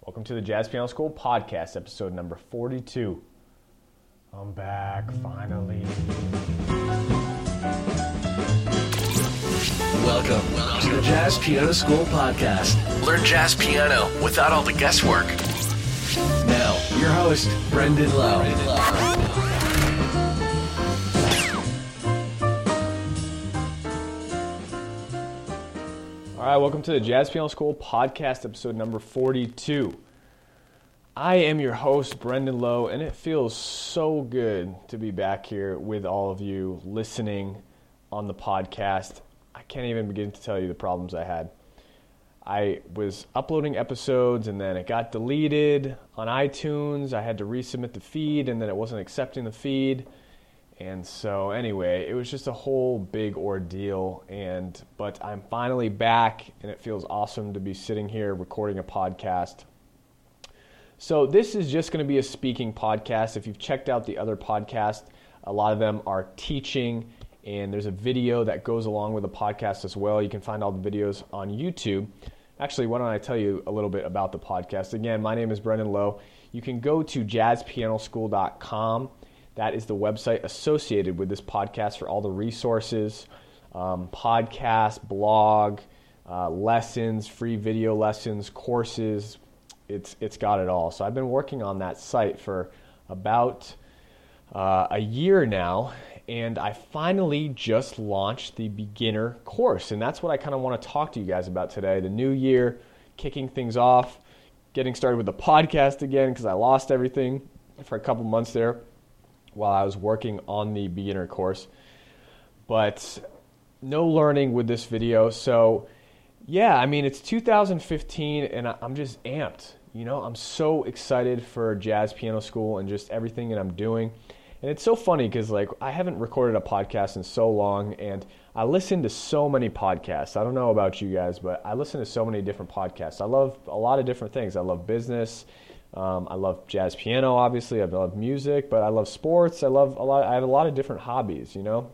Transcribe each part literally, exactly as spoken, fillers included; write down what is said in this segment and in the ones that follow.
Welcome to the Jazz Piano School podcast, episode number forty-two. I'm back, finally. Welcome, Welcome to the Jazz Piano School podcast. Learn jazz piano without all the guesswork. Now, your host, Brendan Lowe. Brendan Lowe. All right, welcome to the Jazz Piano School podcast, episode number forty-two. I am your host, Brendan Lowe, and it feels so good to be back here with all of you listening on the podcast. I can't even begin to tell you the problems I had. I was uploading episodes, and then it got deleted on iTunes. I had to resubmit the feed, and then it wasn't accepting the feed. And so anyway, it was just a whole big ordeal, and but I'm finally back, and it feels awesome to be sitting here recording a podcast. So this is just going to be a speaking podcast. If you've checked out the other podcasts, a lot of them are teaching, and there's a video that goes along with the podcast as well. You can find all the videos on YouTube. Actually, why don't I tell you a little bit about the podcast? Again, my name is Brendan Lowe. You can go to jazz piano school dot com. That is the website associated with this podcast for all the resources, um, podcast, blog, uh, lessons, free video lessons, courses. It's it's got it all. So I've been working on that site for about uh, a year now, and I finally just launched the beginner course, and that's what I kind of want to talk to you guys about today. The new year, kicking things off, getting started with the podcast again because I lost everything for a couple months there while I was working on the beginner course, but no learning with this video. So yeah, I mean, it's two thousand fifteen and I'm just amped. You know, I'm so excited for Jazz Piano School and just everything that I'm doing. And it's so funny because like I haven't recorded a podcast in so long, and I listen to so many podcasts. I don't know about you guys, but I listen to so many different podcasts. I love a lot of different things. I love business. Um, I love jazz piano, obviously. I love music, but I love sports. I love a lot. I have a lot of different hobbies, you know.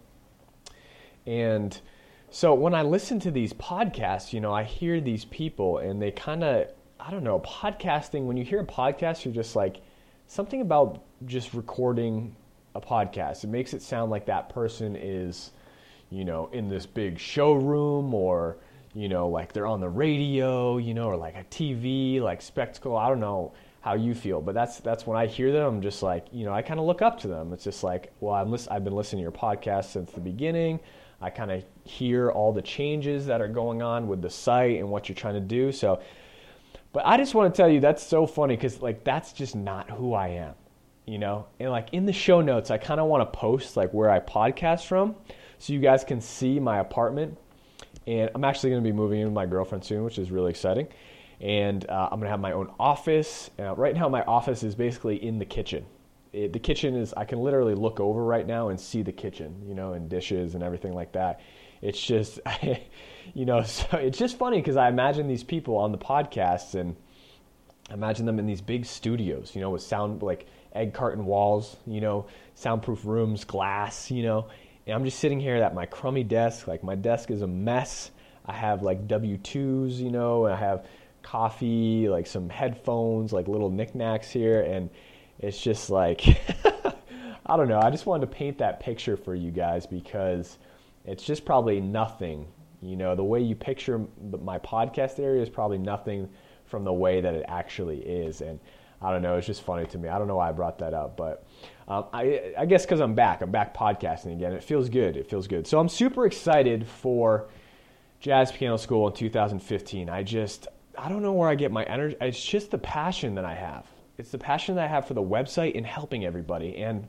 And so when I listen to these podcasts, you know, I hear these people, and they kind of, I don't know, podcasting. When you hear a podcast, you're just like something about just recording a podcast. It makes it sound like that person is, you know, in this big showroom, or you know, like they're on the radio, you know, or like a T V, like spectacle. I don't know how you feel, but that's that's when I hear them, I'm just like, you know, I kind of look up to them. It's just like, well, I'm listen, I've been listening to your podcast since the beginning. I kind of hear all the changes that are going on with the site and what you're trying to do. So, but I just want to tell you, that's so funny because like that's just not who I am, you know. And like in the show notes, I kind of want to post like where I podcast from, so you guys can see my apartment. And I'm actually going to be moving in with my girlfriend soon, which is really exciting. And uh, I'm going to have my own office. Uh, right now, my office is basically in the kitchen. It, the kitchen is, I can literally look over right now and see the kitchen, you know, and dishes and everything like that. It's just, you know, so it's just funny because I imagine these people on the podcasts, and I imagine them in these big studios, you know, with sound, like egg carton walls, you know, soundproof rooms, glass, you know. And I'm just sitting here at my crummy desk. Like my desk is a mess. I have like W two's, you know, and I have coffee, like some headphones, like little knickknacks here, and it's just like I don't know, I just wanted to paint that picture for you guys because it's just probably nothing, you know, the way you picture my podcast area is probably nothing from the way that it actually is. And I don't know, it's just funny to me. I don't know why I brought that up, but um, I, I guess because I'm back I'm back podcasting again. It feels good. It feels good. So I'm super excited for Jazz Piano School in two thousand fifteen. I just I don't know where I get my energy. It's just the passion that I have. It's the passion that I have for the website and helping everybody. And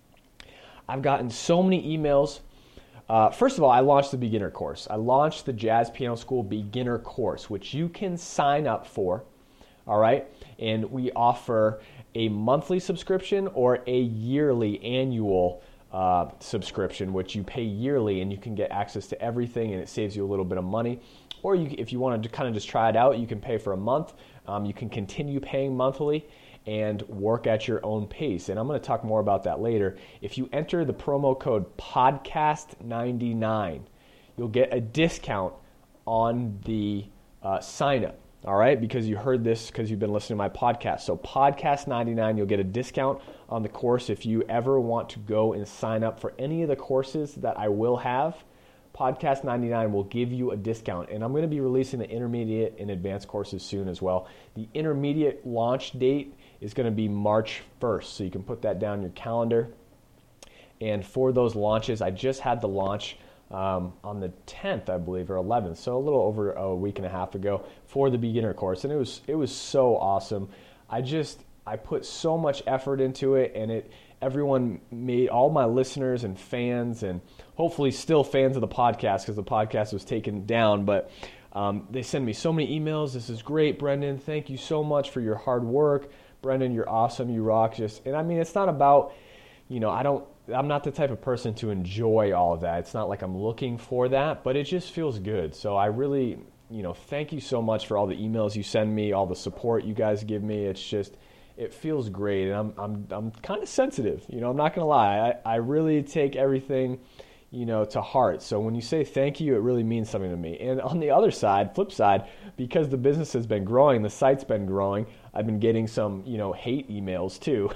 I've gotten so many emails. Uh, first of all, I launched the beginner course. I launched the Jazz Piano School beginner course, which you can sign up for. All right. And we offer a monthly subscription or a yearly annual uh, subscription, which you pay yearly and you can get access to everything, and it saves you a little bit of money. Or you, if you want to kind of just try it out, you can pay for a month. Um, you can continue paying monthly and work at your own pace. And I'm going to talk more about that later. If you enter the promo code podcast ninety-nine, you'll get a discount on the uh, sign up. all right, because you heard this because you've been listening to my podcast. So Podcast ninety-nine, you'll get a discount on the course if you ever want to go and sign up for any of the courses that I will have. Podcast ninety-nine will give you a discount, and I'm going to be releasing the intermediate and advanced courses soon as well. The intermediate launch date is going to be March first, so you can put that down in your calendar. And for those launches, I just had the launch um, on the tenth, I believe, or eleventh, so a little over a week and a half ago for the beginner course, and it was it was so awesome. I just I put so much effort into it, and it everyone made, all my listeners and fans, and hopefully still fans of the podcast because the podcast was taken down, but um, they send me so many emails. This is great, Brendan. Thank you so much for your hard work. Brendan, you're awesome. You rock. Just, and I mean, it's not about, you know, I don't, I'm not the type of person to enjoy all of that. It's not like I'm looking for that, but it just feels good. So I really, you know, thank you so much for all the emails you send me, all the support you guys give me. It's just, it feels great, and I'm I'm I'm kind of sensitive. You know, I'm not gonna lie. I, I really take everything, you know, to heart. So when you say thank you, it really means something to me. And on the other side, flip side, because the business has been growing, the site's been growing, I've been getting some, you know, hate emails too.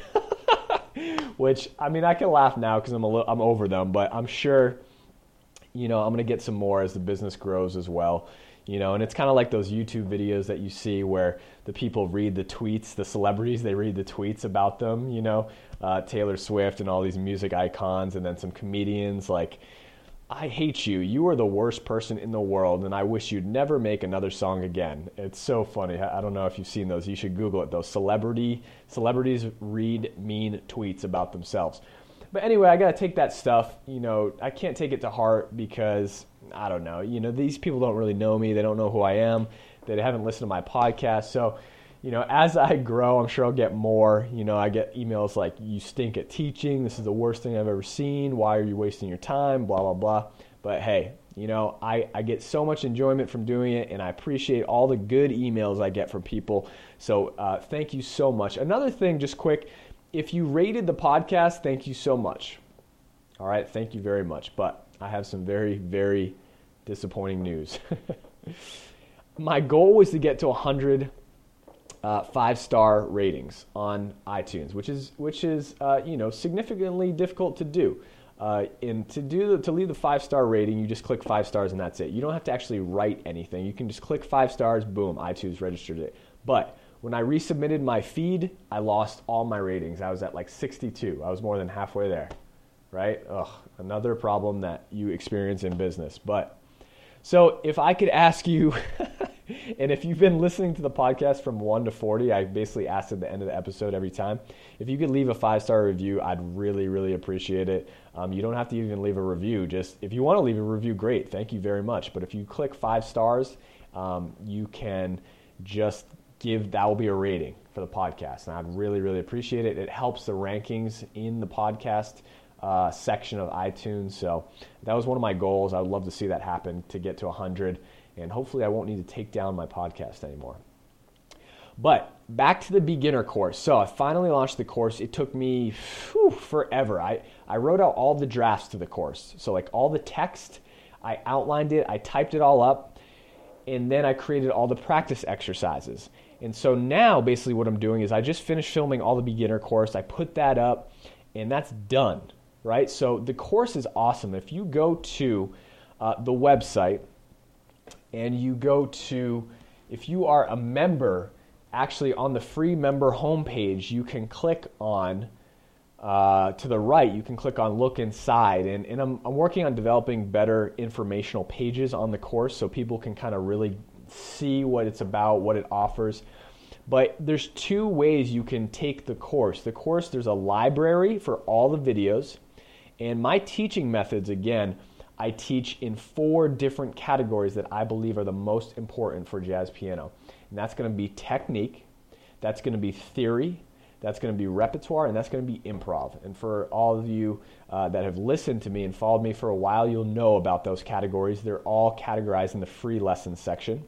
Which, I mean, I can laugh now because I'm a little, I'm over them, but I'm sure, you know, I'm gonna get some more as the business grows as well. You know, and it's kind of like those YouTube videos that you see where the people read the tweets, the celebrities, they read the tweets about them, you know, uh, Taylor Swift and all these music icons, and then some comedians like, I hate you. You are the worst person in the world, and I wish you'd never make another song again. It's so funny. I don't know if you've seen those. You should Google it. Those celebrity celebrities read mean tweets about themselves. But anyway, I got to take that stuff. You know, I can't take it to heart because, I don't know, you know, these people don't really know me. They don't know who I am. They haven't listened to my podcast. So, you know, as I grow, I'm sure I'll get more. You know, I get emails like, you stink at teaching. This is the worst thing I've ever seen. Why are you wasting your time? Blah, blah, blah. But hey, you know, I, I get so much enjoyment from doing it, and I appreciate all the good emails I get from people. So uh, thank you so much. Another thing, just quick, if you rated the podcast, thank you so much. All right, thank you very much. But I have some very, very disappointing news. My goal was to get to one hundred uh, five-star ratings on iTunes, which is which is uh, you know, significantly difficult to do. Uh, and to do the, to leave the five-star rating, you just click five stars and that's it. You don't have to actually write anything. You can just click five stars, boom, iTunes registered it. But when I resubmitted my feed, I lost all my ratings. I was at like sixty-two. I was more than halfway there, right? Ugh, another problem that you experience in business. But so if I could ask you, and if you've been listening to the podcast from one to forty, I basically asked at the end of the episode every time, if you could leave a five-star review, I'd really, really appreciate it. Um, you don't have to even leave a review. Just if you want to leave a review, great. Thank you very much. But if you click five stars, um, you can just give, that will be a rating for the podcast. And I'd really, really appreciate it. It helps the rankings in the podcast uh, section of iTunes. So that was one of my goals. I would love to see that happen, to get to one hundred. And hopefully I won't need to take down my podcast anymore. But back to the beginner course. So I finally launched the course. It took me whew, forever. I, I wrote out all the drafts to the course. So like all the text, I outlined it, I typed it all up, and then I created all the practice exercises. And so now basically what I'm doing is I just finished filming all the beginner course. I put that up, and that's done, right? So the course is awesome. If you go to uh, the website and you go to, if you are a member, actually on the free member homepage, you can click on, uh, to the right, you can click on look inside. And, and I'm, I'm working on developing better informational pages on the course so people can kind of really see what it's about, what it offers. But there's two ways you can take the course. The course, there's a library for all the videos. And my teaching methods, again, I teach in four different categories that I believe are the most important for jazz piano. And that's going to be technique, that's going to be theory, that's going to be repertoire, and that's going to be improv. And for all of you uh, that have listened to me and followed me for a while, you'll know about those categories. They're all categorized in the free lessons section.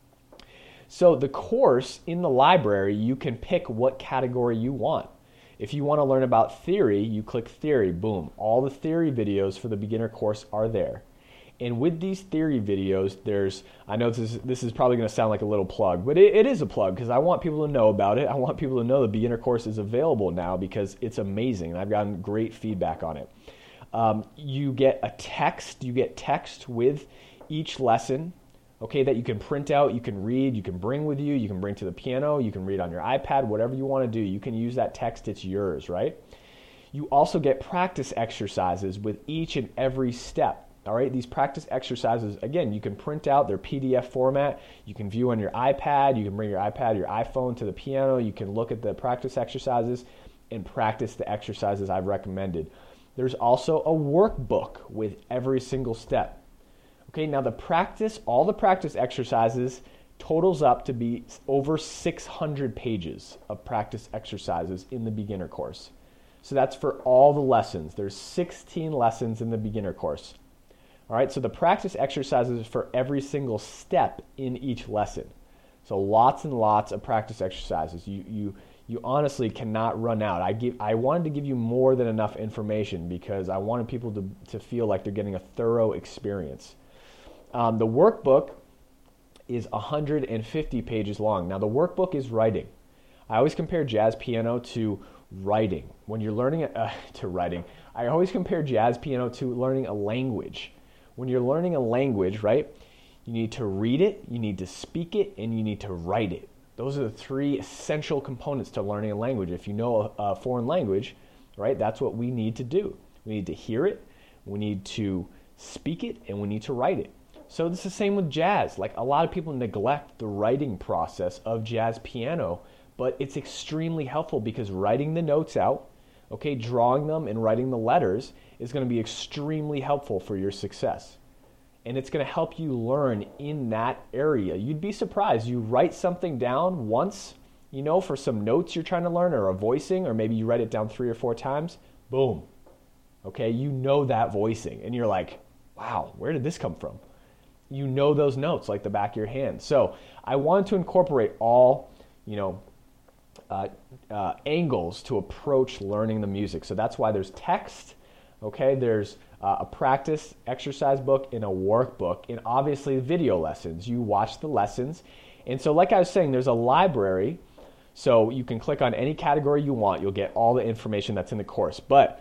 So the course in the library, you can pick what category you want. If you want to learn about theory, you click theory, boom. All the theory videos for the beginner course are there. And with these theory videos, there's, I know this is, this is probably going to sound like a little plug, but it, it is a plug because I want people to know about it. I want people to know the beginner course is available now because it's amazing. And I've gotten great feedback on it. Um, you get a text, you get text with each lesson, okay, that you can print out, you can read, you can bring with you, you can bring to the piano, you can read on your iPad, whatever you want to do. You can use that text, it's yours, right? You also get practice exercises with each and every step. All right, these practice exercises, again, you can print out their P D F format. You can view on your iPad. You can bring your iPad, your iPhone to the piano. You can look at the practice exercises and practice the exercises I've recommended. There's also a workbook with every single step. Okay, now the practice, all the practice exercises totals up to be over six hundred pages of practice exercises in the beginner course. So that's for all the lessons. There's sixteen lessons in the beginner course. All right, so the practice exercises for every single step in each lesson. So lots and lots of practice exercises. You you you honestly cannot run out. I give I wanted to give you more than enough information because I wanted people to, to feel like they're getting a thorough experience. Um, the workbook is one hundred fifty pages long. Now the workbook is writing. I always compare jazz piano to writing. When you're learning uh, to writing, I always compare jazz piano to learning a language. When you're learning a language, right, you need to read it, you need to speak it, and you need to write it. Those are the three essential components to learning a language. If you know a, a foreign language, right, that's what we need to do. We need to hear it, we need to speak it, and we need to write it. So it's the same with jazz. Like a lot of people neglect the writing process of jazz piano, but it's extremely helpful because writing the notes out, okay, drawing them and writing the letters is going to be extremely helpful for your success. And it's going to help you learn in that area. You'd be surprised. You write something down once, you know, for some notes you're trying to learn or a voicing, or maybe you write it down three or four times, boom. Okay, you know that voicing. And you're like, wow, where did this come from? You know those notes like the back of your hand. So I wanted to incorporate all, you know, uh, uh, angles to approach learning the music. So that's why there's text, okay? There's uh, a practice exercise book and a workbook, and obviously video lessons. You watch the lessons. And so like I was saying, there's a library, so you can click on any category you want. You'll get all the information that's in the course. But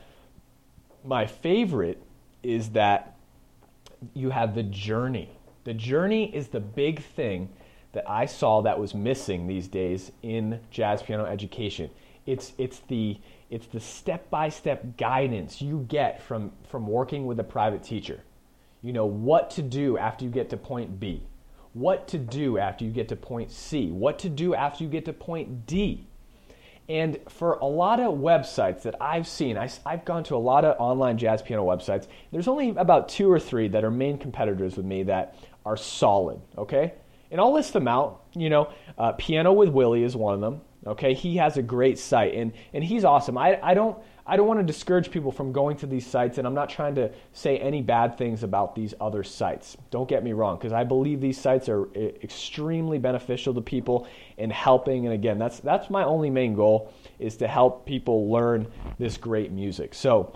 my favorite is that you have the journey. The journey is the big thing that I saw that was missing these days in jazz piano education. It's it's the it's the step-by-step guidance you get from from working with a private teacher. You know what to do after you get to point B, what to do after you get to point C, what to do after you get to point D. And for a lot of websites that I've seen, I, I've gone to a lot of online jazz piano websites. There's only about two or three that are main competitors with me that are solid, okay? And I'll list them out. You know, uh, Piano with Willie is one of them, okay? He has a great site, and, and he's awesome. I, I don't I don't want to discourage people from going to these sites, and I'm not trying to say any bad things about these other sites. Don't get me wrong, because I believe these sites are extremely beneficial to people in helping. And again, that's that's my only main goal, is to help people learn this great music. So,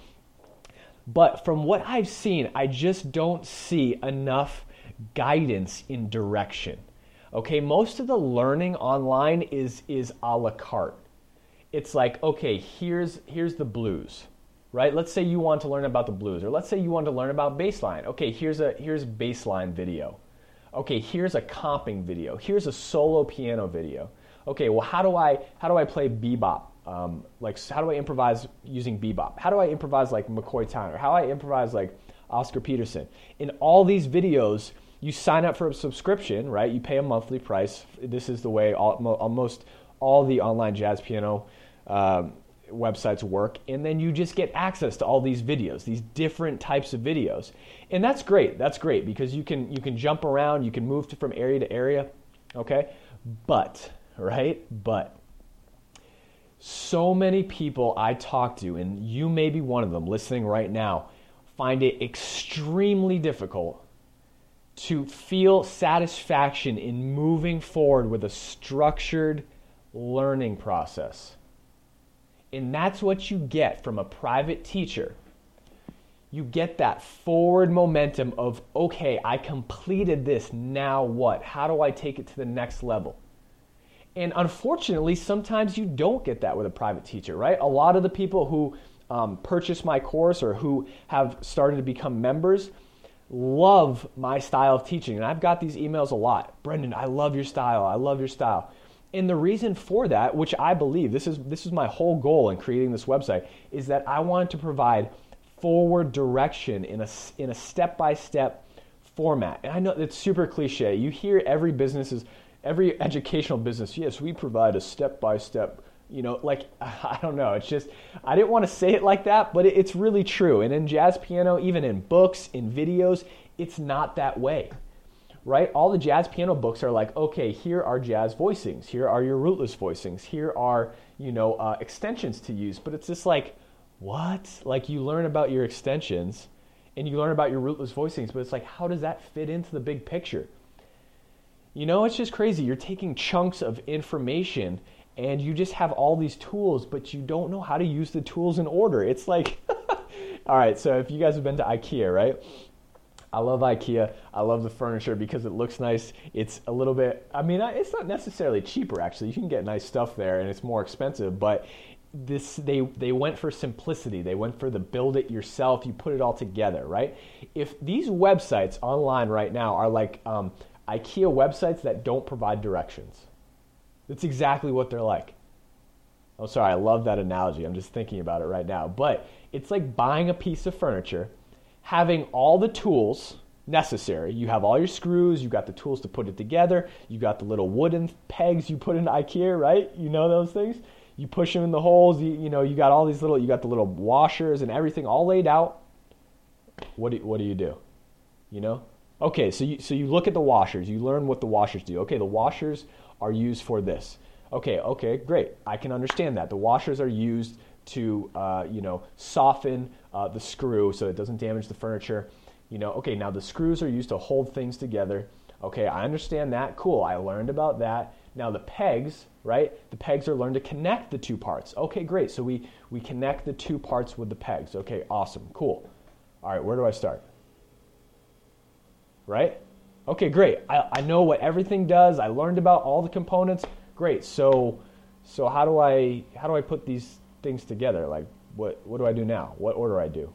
but from what I've seen, I just don't see enough guidance in direction. Okay, most of the learning online is is a la carte. It's like, okay, here's here's the blues, right? Let's say you want to learn about the blues, or let's say you want to learn about bass line. Okay, here's a here's bass line video. Okay, here's a comping video. Here's a solo piano video. Okay, well, how do I how do I play bebop? Um, like, how do I improvise using bebop? How do I improvise like McCoy Tyner? How do I improvise like Oscar Peterson? In all these videos, you sign up for a subscription, right? You pay a monthly price. This is the way all, almost all the online jazz piano um, websites work, and then you just get access to all these videos, these different types of videos, and that's great. That's great because you can you can jump around, you can move to, from area to area, okay? But right, but so many people I talk to, and you may be one of them listening right now, find it extremely difficult to feel satisfaction in moving forward with a structured learning process. And that's what you get from a private teacher. You get that forward momentum of, okay, I completed this, now what? How do I take it to the next level? And unfortunately, sometimes you don't get that with a private teacher, right? A lot of the people who um, purchase my course or who have started to become members love my style of teaching. And I've got these emails a lot. Brendan, I love your style. I love your style. And the reason for that, which I believe, this is this is my whole goal in creating this website, is that I wanted to provide forward direction in a, in a step-by-step format. And I know it's super cliche. You hear every business is, every educational business, yes, we provide a step-by-step, you know, like, I don't know. It's just, I didn't want to say it like that, but it, it's really true. And in jazz piano, even in books, in videos, it's not that way, right? All the jazz piano books are like, okay, here are jazz voicings. Here are your rootless voicings. Here are, you know, uh, extensions to use. But it's just like, what? Like, you learn about your extensions and you learn about your rootless voicings, but it's like, how does that fit into the big picture? You know, it's just crazy. You're taking chunks of information and you just have all these tools, but you don't know how to use the tools in order. It's like, all right, so if you guys have been to IKEA, right? I love IKEA. I love the furniture because it looks nice. It's a little bit, I mean, it's not necessarily cheaper, actually. You can get nice stuff there and it's more expensive, but this they they went for simplicity. They went for the build it yourself. You put it all together, right? If these websites online right now are like um, IKEA websites that don't provide directions, that's exactly what they're like. Oh, sorry, I love that analogy. I'm just thinking about it right now. But it's like buying a piece of furniture, having all the tools necessary. You have all your screws, you got the tools to put it together, you got the little wooden pegs you put in IKEA, right? You know those things? You push them in the holes, you, you know, you got all these little, you got the little washers and everything all laid out. What do, what do you do? You know? Okay, so you, so you look at the washers, you learn what the washers do. Okay, the washers are used for this. Okay, okay, great. I can understand that. The washers are used to, uh, you know, soften uh, the screw so it doesn't damage the furniture. You know, okay, now the screws are used to hold things together. Okay, I understand that. Cool, I learned about that. Now the pegs, right? The pegs are learned to connect the two parts. Okay, great. So we, we connect the two parts with the pegs. Okay, awesome, cool. All right, where do I start? Right? Okay, great. I, I know what everything does. I learned about all the components. Great. So so how do I how do I put these things together? Like what what do I do now? What order I do?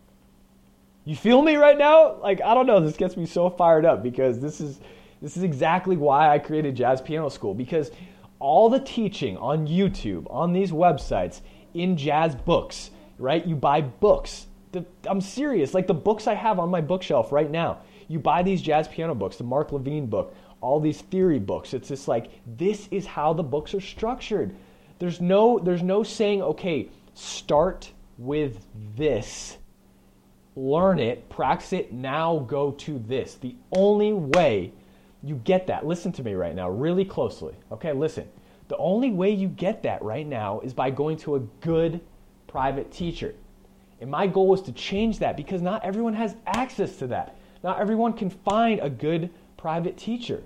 You feel me right now? Like, I don't know, this gets me so fired up because this is this is exactly why I created Jazz Piano School, because all the teaching on YouTube, on these websites, in jazz books, right? You buy books. The, I'm serious, like the books I have on my bookshelf right now. You buy these jazz piano books, the Mark Levine book, all these theory books. It's just like, this is how the books are structured. There's no, there's no saying, okay, start with this, learn it, practice it, now go to this. The only way you get that, listen to me right now really closely, okay, listen. The only way you get that right now is by going to a good private teacher. And my goal is to change that because not everyone has access to that. Not everyone can find a good private teacher.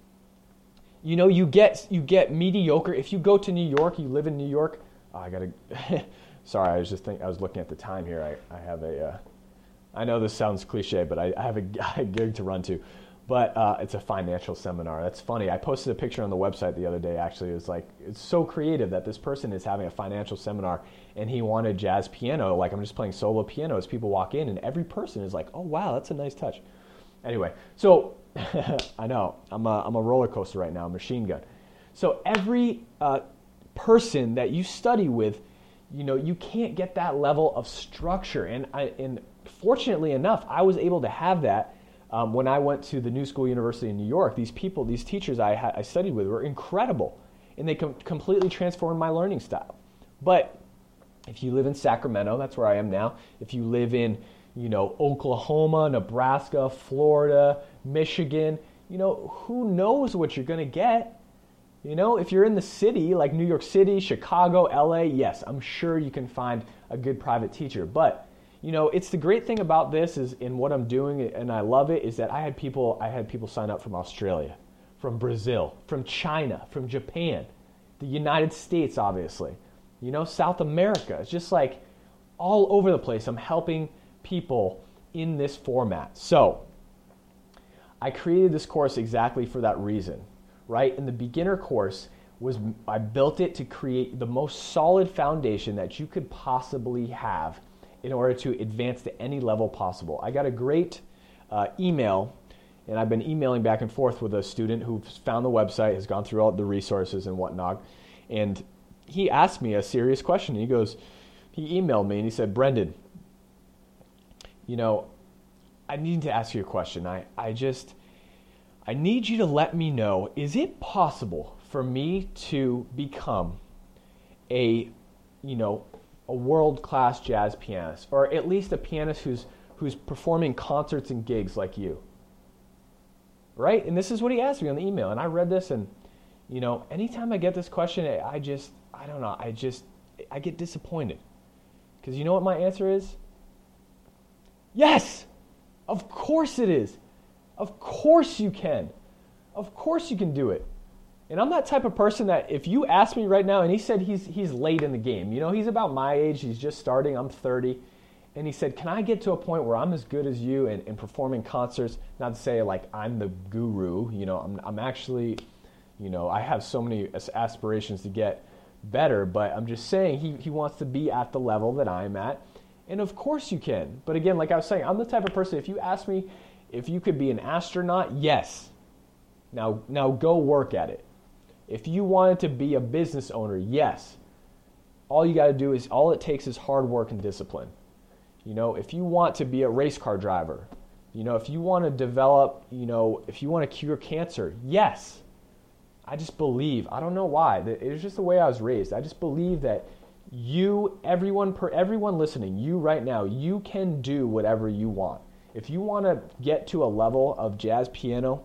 You know, you get you get mediocre. If you go to New York, you live in New York. Oh, I gotta. Sorry, I was just think I was looking at the time here. I, I have a. Uh, I know this sounds cliche, but I, I have a, a gig to run to. But uh, it's a financial seminar. That's funny. I posted a picture on the website the other day. Actually, it was like, it's so creative that this person is having a financial seminar and he wanted jazz piano. Like, I'm just playing solo piano as people walk in, and every person is like, oh wow, that's a nice touch. Anyway, so I know I'm a, I'm a roller coaster right now, machine gun. So every uh, person that you study with, you know, you can't get that level of structure. And I, and fortunately enough, I was able to have that. Um, when I went to the New School University in New York, these people, these teachers I, ha- I studied with were incredible, and they com- completely transformed my learning style. But if you live in Sacramento, that's where I am now. If you live in, you know, Oklahoma, Nebraska, Florida, Michigan, you know, who knows what you're going to get? You know, if you're in the city, like New York City, Chicago, L A, yes, I'm sure you can find a good private teacher. But you know, it's the great thing about this is in what I'm doing, and I love it, is that I had people I had people sign up from Australia, from Brazil, from China, from Japan, the United States, obviously, you know, South America. It's just like all over the place. I'm helping people in this format. So I created this course exactly for that reason, right? And the beginner course was, I built it to create the most solid foundation that you could possibly have in order to advance to any level possible. I got a great uh, email, and I've been emailing back and forth with a student who found the website, has gone through all the resources and whatnot, and he asked me a serious question. He goes, he emailed me and he said, Brendan, you know, I need to ask you a question. I, I just, I need you to let me know, is it possible for me to become a, you know, a world-class jazz pianist, or at least a pianist who's who's performing concerts and gigs like you? Right? And this is what he asked me on the email, and I read this, and you know, anytime I get this question, I just, I don't know, I just, I get disappointed. Because you know what my answer is? Yes! Of course it is. Of course you can. Of course you can do it. And I'm that type of person that if you ask me right now, and he said he's he's late in the game. You know, he's about my age. He's just starting. I'm thirty. And he said, can I get to a point where I'm as good as you in, in performing concerts? Not to say like I'm the guru. You know, I'm, I'm actually, you know, I have so many aspirations to get better. But I'm just saying he, he wants to be at the level that I'm at. And of course you can. But again, like I was saying, I'm the type of person, if you ask me if you could be an astronaut, yes. Now, now go work at it. If you wanted to be a business owner, yes. All you got to do is, all it takes is hard work and discipline. You know, if you want to be a race car driver, you know, if you want to develop, you know, if you want to cure cancer, yes. I just believe, I don't know why, it was just the way I was raised. I just believe that you, everyone, per everyone listening, you right now, you can do whatever you want. If you want to get to a level of jazz piano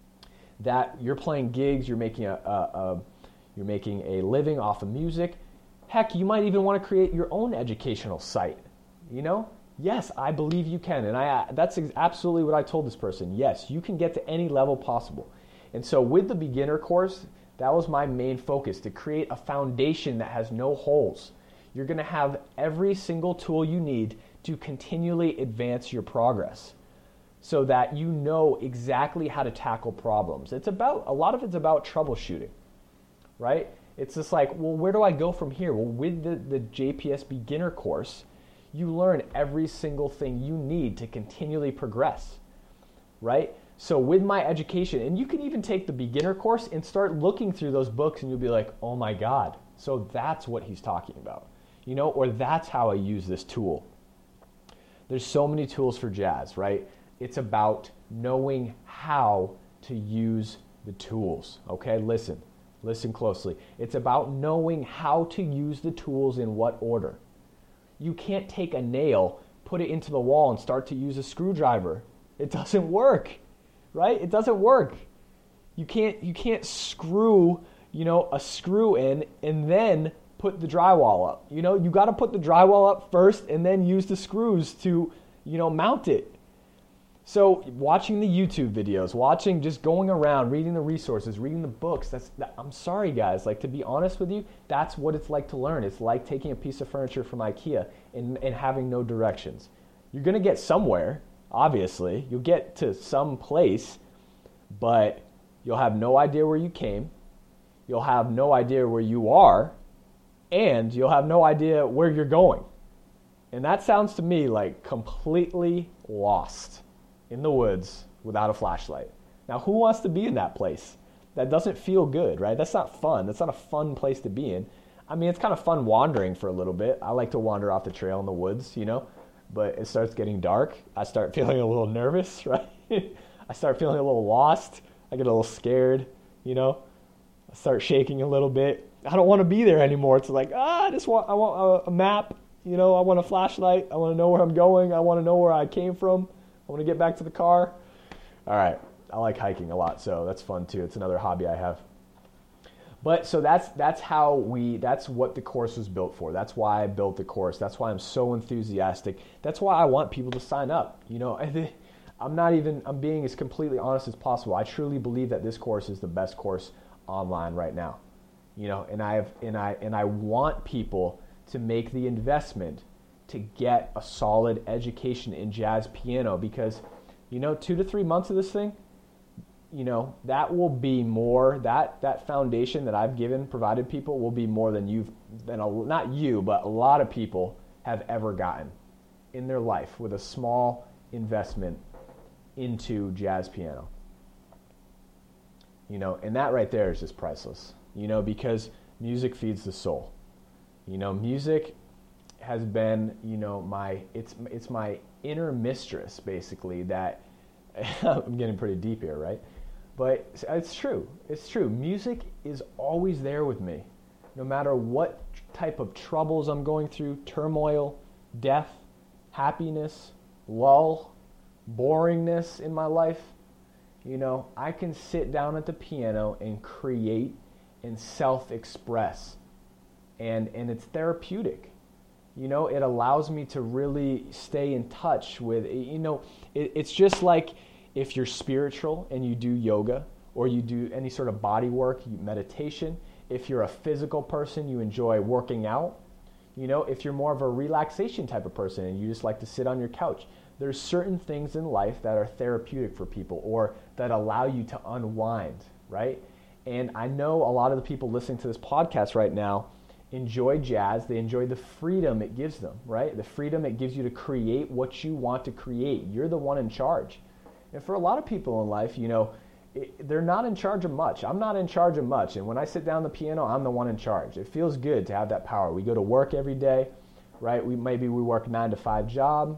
that you're playing gigs, you're making a, a, a you're making a living off of music. Heck, you might even want to create your own educational site. You know, yes, I believe you can, and I that's absolutely what I told this person. Yes, you can get to any level possible. And so with the beginner course, that was my main focus, to create a foundation that has no holes. You're going to have every single tool you need to continually advance your progress, so that you know exactly how to tackle problems. It's about, a lot of it's about troubleshooting, right? It's just like, well, where do I go from here? Well, with the, the J P S beginner course, you learn every single thing you need to continually progress, right? So with my education, and you can even take the beginner course and start looking through those books and you'll be like, oh my God, so that's what he's talking about, you know, or that's how I use this tool. There's so many tools for jazz, right? It's about knowing how to use the tools, okay? Listen, listen closely. It's about knowing how to use the tools in what order. You can't take a nail, put it into the wall, and start to use a screwdriver. It doesn't work, right? It doesn't work. You can't, you can't screw, you know, a screw in and then put the drywall up. You know, you got to put the drywall up first and then use the screws to, you know, mount it. So watching the YouTube videos, watching, just going around, reading the resources, reading the books, that's, that, I'm sorry guys, like to be honest with you, that's what it's like to learn. It's like taking a piece of furniture from IKEA and, and having no directions. You're going to get somewhere, obviously. You'll get to some place, but you'll have no idea where you came. You'll have no idea where you are, and you'll have no idea where you're going. And that sounds to me like completely lost in the woods without a flashlight. Now, who wants to be in that place? That doesn't feel good, right? That's not fun. That's not a fun place to be in. I mean, it's kind of fun wandering for a little bit. I like to wander off the trail in the woods, you know, but it starts getting dark. I start feeling a little nervous, right? I start feeling a little lost. I get a little scared, you know. I start shaking a little bit. I don't want to be there anymore. It's like, ah, I just want, I want a, a map, you know, I want a flashlight. I want to know where I'm going. I want to know where I came from. I want to get back to the car. All right. I like hiking a lot, so that's fun too. It's another hobby I have. But so that's that's how we, that's what the course was built for. That's why I built the course. That's why I'm so enthusiastic. That's why I want people to sign up. You know, I'm not even, I'm being as completely honest as possible. I truly believe that this course is the best course online right now. You know, and I have, and I and I want people to make the investment to get a solid education in jazz piano, because, you know, two to three months of this thing, you know, that will be more, that that foundation that I've given, provided people, will be more than you've, than a, not you, but a lot of people have ever gotten in their life with a small investment into jazz piano. You know, and that right there is just priceless, you know, because music feeds the soul. You know, music has been, you know, my, it's it's my inner mistress, basically, that, I'm getting pretty deep here, right? But it's true. It's true. Music is always there with me. No matter what type of troubles I'm going through, turmoil, death, happiness, lull, boringness in my life, you know, I can sit down at the piano and create and self-express. And, and it's therapeutic. You know, it allows me to really stay in touch with, you know, it, it's just like if you're spiritual and you do yoga, or you do any sort of body work, meditation. If you're a physical person, you enjoy working out. You know, if you're more of a relaxation type of person and you just like to sit on your couch, there's certain things in life that are therapeutic for people, or that allow you to unwind, right? And I know a lot of the people listening to this podcast right now enjoy jazz. They enjoy the freedom it gives them, right? The freedom it gives you to create what you want to create. You're the one in charge. And for a lot of people in life, you know, it, they're not in charge of much. I'm not in charge of much. And when I sit down the piano, I'm the one in charge. It feels good to have that power. We go to work every day, right? We maybe we work nine to five job,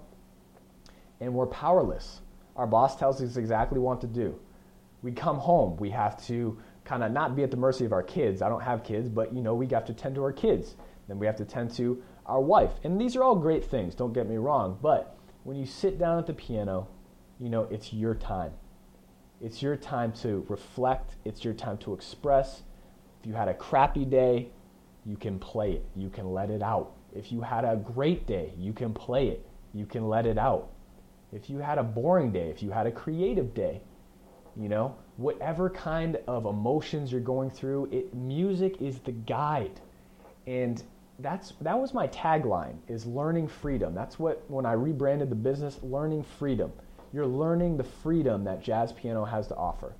and we're powerless. Our boss tells us exactly what to do. We come home, we have to kind of not be at the mercy of our kids. I don't have kids, but you know, we have to tend to our kids. Then we have to tend to our wife. And these are all great things, don't get me wrong. But when you sit down at the piano, you know, it's your time. It's your time to reflect. It's your time to express. If you had a crappy day, you can play it. You can let it out. If you had a great day, you can play it. You can let it out. If you had a boring day, if you had a creative day, you know, whatever kind of emotions you're going through, it, music is the guide. And that's that was my tagline, is learning freedom. That's what, when I rebranded the business, learning freedom. You're learning the freedom that jazz piano has to offer.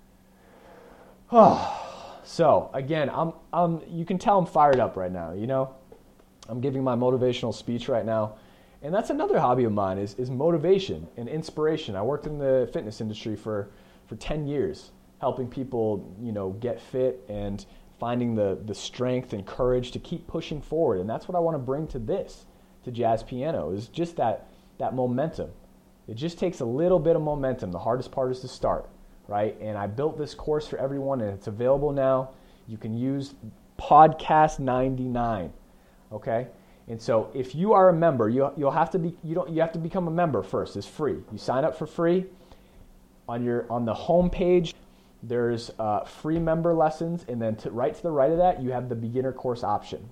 So again, I'm I'm you can tell I'm fired up right now, you know? I'm giving my motivational speech right now. And that's another hobby of mine, is, is motivation and inspiration. I worked in the fitness industry for, for ten years, helping people, you know, get fit and finding the, the strength and courage to keep pushing forward. And that's what I want to bring to this, to jazz piano, is just that, that momentum. It just takes a little bit of momentum. The hardest part is to start, right? And I built this course for everyone, and it's available now. You can use podcast ninety-nine, okay? And so if you are a member, you, you'll have to be, you don't, you have to become a member first. It's free. You sign up for free. On your, on the home page, there's uh, free member lessons, and then to, right to the right of that, you have the beginner course option.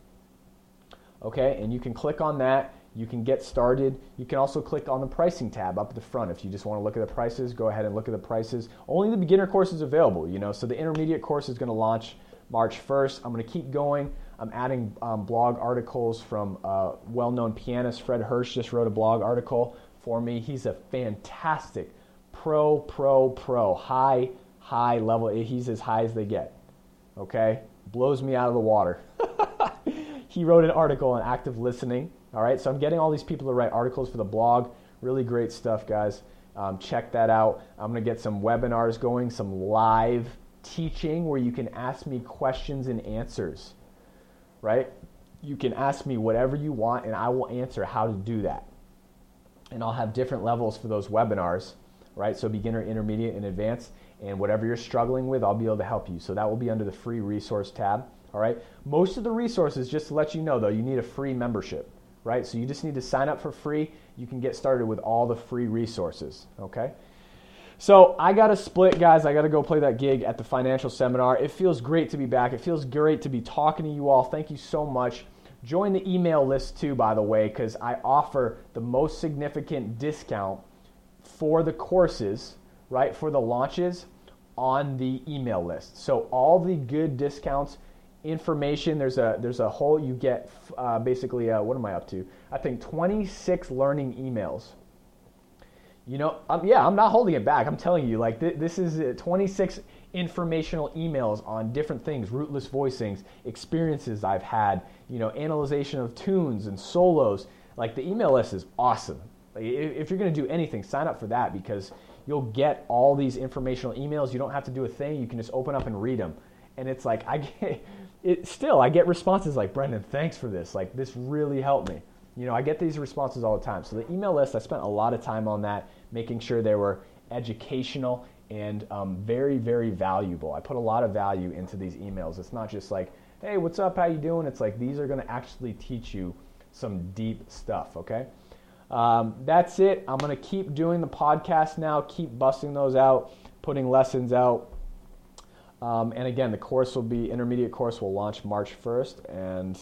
Okay, and you can click on that. You can get started. You can also click on the pricing tab up at the front. If you just want to look at the prices, go ahead and look at the prices. Only the beginner course is available, you know, so the intermediate course is going to launch March first. I'm going to keep going. I'm adding um, blog articles from uh, well-known pianist Fred Hirsch. Just wrote a blog article for me. He's a fantastic pro, pro, pro, high, high level. He's as high as they get, okay? Blows me out of the water. He wrote an article on active listening, all right? So I'm getting all these people to write articles for the blog. Really great stuff, guys. Um, check that out. I'm going to get some webinars going, some live teaching where you can ask me questions and answers, right? You can ask me whatever you want, and I will answer how to do that. And I'll have different levels for those webinars, right? So beginner, intermediate, and advanced. And whatever you're struggling with, I'll be able to help you. So that will be under the free resource tab, all right? Most of the resources, just to let you know, though, you need a free membership, right? So you just need to sign up for free. You can get started with all the free resources, okay? So I got to split, guys. I got to go play that gig at the financial seminar. It feels great to be back. It feels great to be talking to you all. Thank you so much. Join the email list too, by the way, because I offer the most significant discount for the courses, right, for the launches on the email list. So all the good discounts information. There's a there's a whole, you get uh, basically, uh, what am I up to? I think twenty-six learning emails. You know, um, yeah, I'm not holding it back. I'm telling you, like th- this is uh, twenty-six informational emails on different things, rootless voicings, experiences I've had, you know, analyzation of tunes and solos. Like the email list is awesome. Like, if you're going to do anything, sign up for that, because you'll get all these informational emails. You don't have to do a thing. You can just open up and read them. And it's like, I get, it still, I get responses like, Brendan, thanks for this. Like, this really helped me. You know, I get these responses all the time. So the email list, I spent a lot of time on that, making sure they were educational and um, very, very valuable. I put a lot of value into these emails. It's not just like, hey, what's up, how you doing? It's like, these are going to actually teach you some deep stuff, okay? Um, that's it. I'm going to keep doing the podcast now, keep busting those out, putting lessons out. Um, and again, the course will be, intermediate course will launch March first. And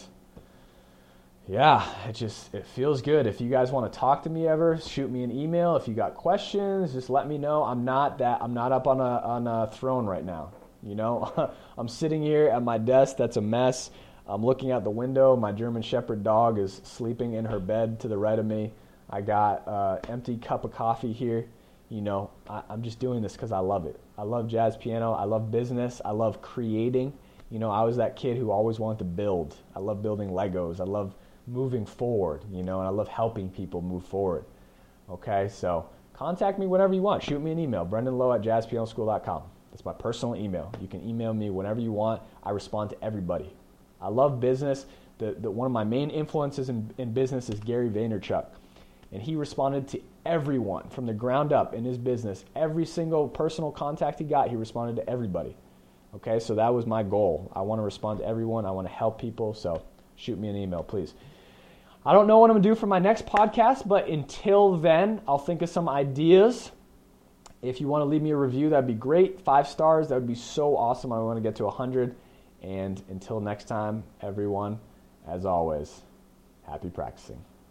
yeah, it just, it feels good. If you guys want to talk to me ever, shoot me an email. If you got questions, just let me know. I'm not that, I'm not up on a, on a throne right now. You know, I'm sitting here at my desk. That's a mess. I'm looking out the window. My German Shepherd dog is sleeping in her bed to the right of me. I got an empty cup of coffee here. You know, I, I'm just doing this because I love it. I love jazz piano. I love business. I love creating. You know, I was that kid who always wanted to build. I love building Legos. I love moving forward, you know, and I love helping people move forward. Okay, so contact me whenever you want. Shoot me an email, brendan lowe at jazz piano school dot com. That's my personal email. You can email me whenever you want. I respond to everybody. I love business. The, the, one of my main influences in, in business is Gary Vaynerchuk. And he responded to everyone from the ground up in his business. Every single personal contact he got, he responded to everybody. Okay, so that was my goal. I want to respond to everyone. I want to help people. So shoot me an email, please. I don't know what I'm going to do for my next podcast, but until then, I'll think of some ideas. If you want to leave me a review, that'd be great. Five stars, that would be so awesome. I want to get to one hundred. And until next time, everyone, as always, happy practicing.